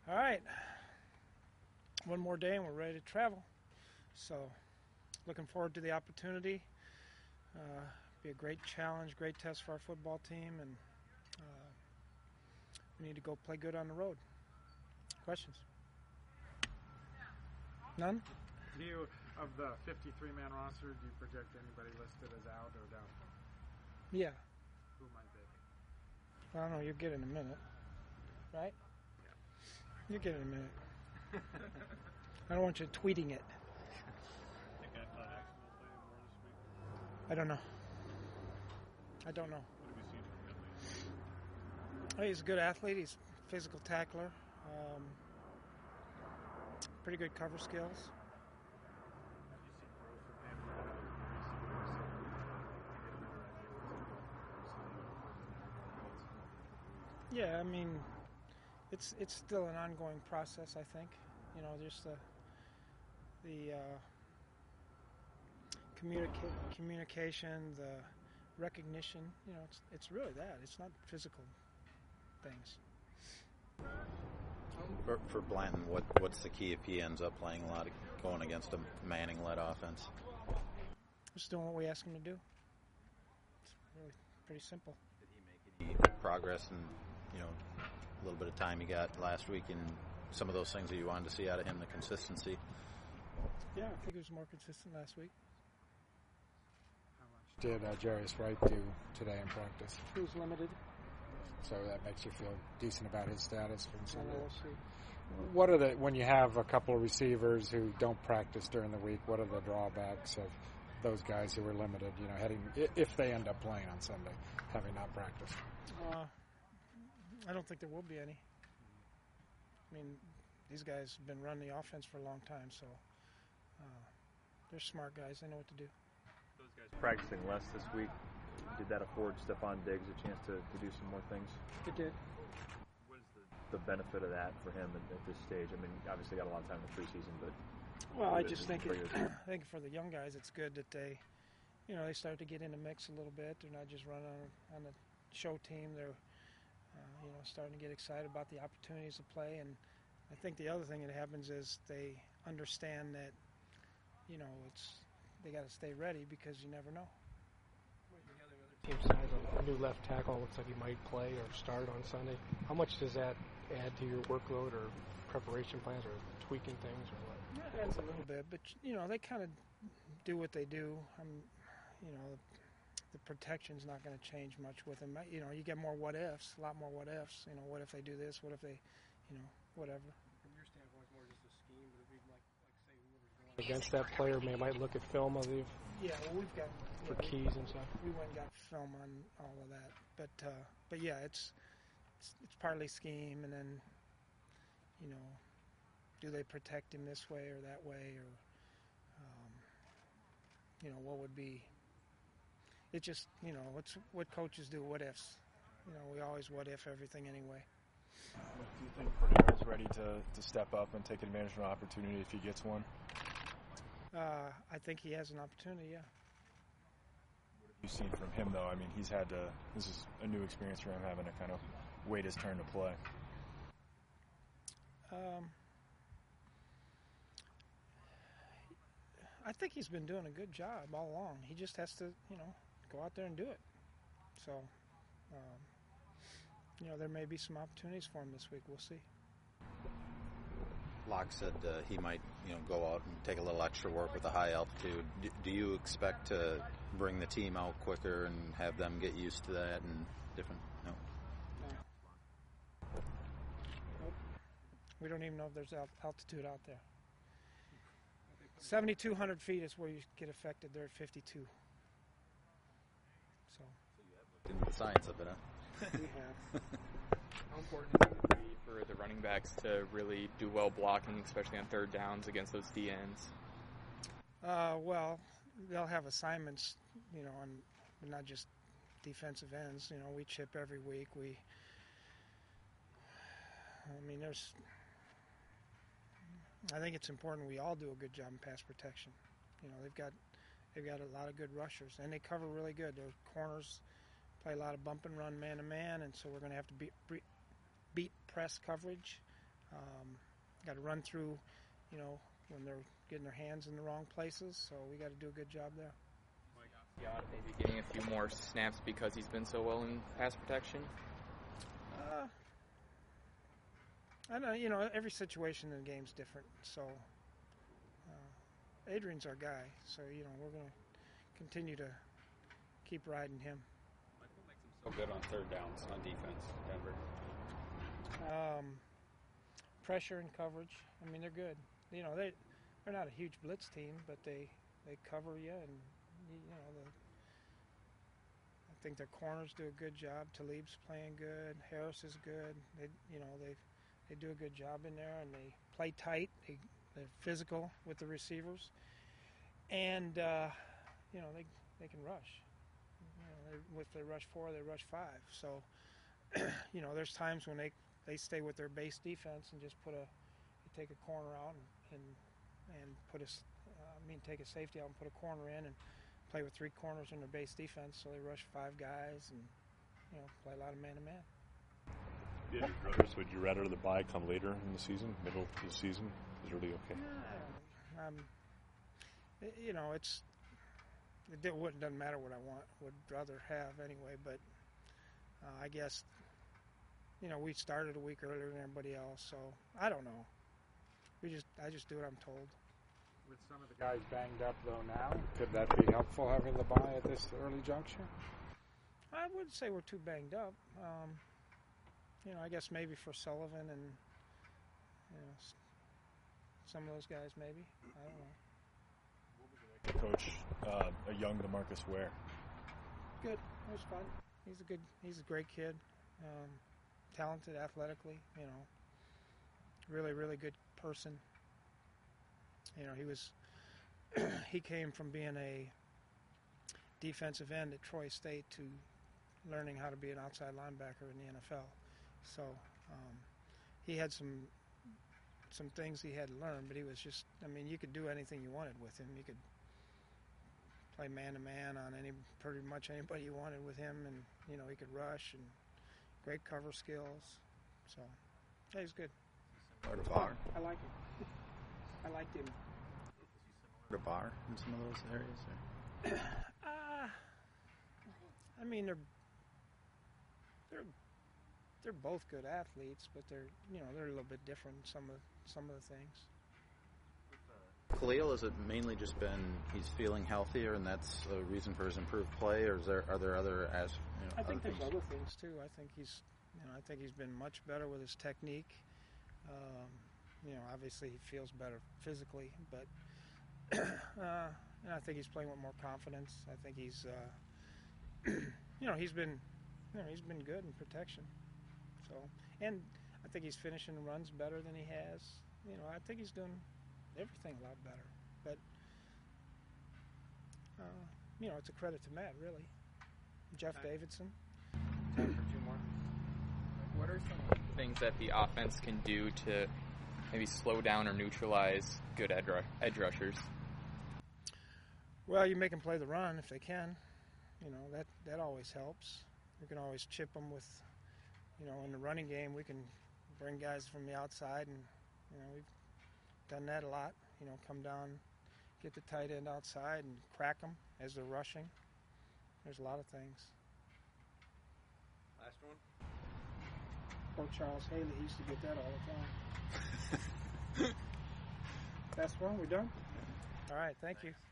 All right. One more day and we're ready to travel. So, looking forward to the opportunity. Be a great challenge, great test for our football team, and we need to go play good on the road. Questions? None? Do you, of the 53-man roster, do you project anybody listed as out or down? Yeah. Who might they? I don't know. You'll get it in a minute. Right? Yeah. You'll get it in a minute. I don't want you tweeting it. Think Axel will play more this week? I don't know. I don't know. What have you seen from him lately? Hey, he's a good athlete. He's a physical tackler. Pretty good cover skills. Yeah, I mean, it's still an ongoing process. I think, you know, just the communication, the recognition. You know, it's really that. It's not physical things. For Blanton, what's the key if he ends up playing a lot of going against a Manning-led offense? Just doing what we ask him to do. It's really pretty simple. Did he make any progress in, a little bit of time he got last week and some of those things that you wanted to see out of him, the consistency? Yeah, I think he was more consistent last week. How much did Jarius Wright do today in practice? He was limited. So that makes you feel decent about his status from Sunday. We'll see. What are when you have a couple of receivers who don't practice during the week, what are the drawbacks of those guys who are limited, if they end up playing on Sunday, having not practiced? I don't think there will be any. I mean, these guys have been running the offense for a long time, so they're smart guys. They know what to do. Those guys practicing less this week, did that afford Stephon Diggs a chance to do some more things? It did. What is the benefit of that for him at this stage? I mean, obviously got a lot of time in the preseason, but... Well, I just think I think for the young guys, it's good that they start to get in the mix a little bit. They're not just running on the show team. They're starting to get excited about the opportunities to play. And I think the other thing that happens is they understand that they got to stay ready because you never know. Team size, a new left tackle looks like he might play or start on Sunday. How much does that add to your workload or preparation plans or tweaking things or what? It adds a little bit, but they kind of do what they do. The protection's not going to change much with them. You get more what ifs, a lot more what ifs. What if they do this? What if they, whatever. From your standpoint, it's more just a scheme, but it'd be like say whoever's going against that player might look at film of the. Yeah, well, we've got for keys and stuff. We went and got film on all of that, but yeah, it's partly scheme, and then do they protect him this way or that way, or what would be? It just it's what coaches do. What ifs? We always what if everything anyway. Do you think Purdue is ready to step up and take advantage of an opportunity if he gets one? I think he has an opportunity. Yeah. What have you seen from him, though? I mean, this is a new experience for him, having to kind of wait his turn to play. I think he's been doing a good job all along. He just has to, go out there and do it. So, there may be some opportunities for him this week. We'll see. Locke said he might, go out and take a little extra work with the high altitude. Do you expect to bring the team out quicker and have them get used to that and different? No. Nope. We don't even know if there's altitude out there. 7,200 feet is where you get affected. They're at 52. So you have looked into the science of it, huh? We have. How important is it going to be for the running backs to really do well blocking, especially on third downs against those DNs? Well, they'll have assignments, on not just defensive ends. We chip every week. I think it's important we all do a good job in pass protection. They've got a lot of good rushers, and they cover really good. Their corners play a lot of bump and run man-to-man, and so we're going to have to beat press coverage. Got to run through, when they're getting their hands in the wrong places. So we got to do a good job there. Maybe getting a few more snaps because he's been so well in pass protection. I know, every situation in the game's different. So Adrian's our guy. So we're going to continue to keep riding him. What makes him so good on third downs on defense, Denver? Pressure and coverage. I mean, they're good. They're not a huge blitz team, but they cover you, and I think their corners do a good job. Talib's playing good. Harris is good. They do a good job in there, and they play tight. They're physical with the receivers, and they can rush. If they rush 4, they rush 5. So there's times when they stay with their base defense and just take a corner out and take a safety out and put a corner in and play with 3 corners in their base defense. So they rush 5 guys and play a lot of man-to-man. Yeah, your brothers, would you rather the bye come later in the season, middle of the season? Is really okay? It doesn't matter what I would rather have anyway, but I guess we started a week earlier than everybody else, so I don't know. I just do what I'm told. With some of the guys banged up though now, could that be helpful having the bye at this early juncture? I wouldn't say we're too banged up. I guess maybe for Sullivan and some of those guys maybe. I don't know. To coach a young DeMarcus Ware. Good. It was fun. He's a great kid. Talented athletically, really, really good person. He came from being a defensive end at Troy State to learning how to be an outside linebacker in the NFL. So he had some things he had to learn, but he was just, you could do anything you wanted with him. You could play man-to-man on pretty much anybody you wanted with him, and, he could rush and great cover skills. So, yeah, he's good. Similar to Barr. I like him. I liked him. To Barr in some of those areas? Or? They're both good athletes, but they're a little bit different in some of the things. Khalil, has it mainly just been he's feeling healthier and that's a reason for his improved play, or are there other I think there's other things too. I think he's been much better with his technique. Obviously he feels better physically, but and I think he's playing with more confidence. I think he's he's been good in protection. So, and I think he's finishing runs better than he has. I think he's doing everything a lot better. But it's a credit to Matt, really. Jeff Davidson. Time for 2 more. What are some things that the offense can do to maybe slow down or neutralize good edge rushers? Well, you make them play the run if they can. That always helps. We can always chip them with, in the running game, we can bring guys from the outside, and, we've done that a lot. Come down, get the tight end outside and crack them as they're rushing. There's a lot of things. Last one? Poor Charles Haley, he used to get that all the time. Last one, we done? All right, thank you.